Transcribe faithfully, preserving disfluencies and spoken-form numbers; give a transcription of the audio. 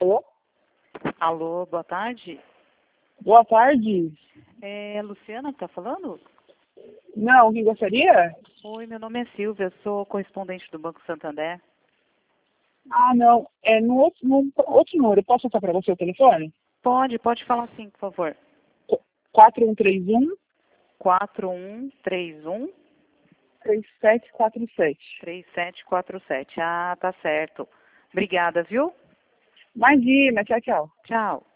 Alô? Alô, boa tarde. Boa tarde. É Luciana que está falando? Não, quem gostaria? Oi, meu nome é Silvia, sou correspondente do Banco Santander. Ah, não. É no outro, no outro número. Posso passar para você o telefone? Pode, pode falar sim, por favor. quatro um três um, quatro um três um, três sete quatro sete. três sete quatro sete. Ah, tá certo. Obrigada, viu? Imagina, tchau, tchau. Tchau.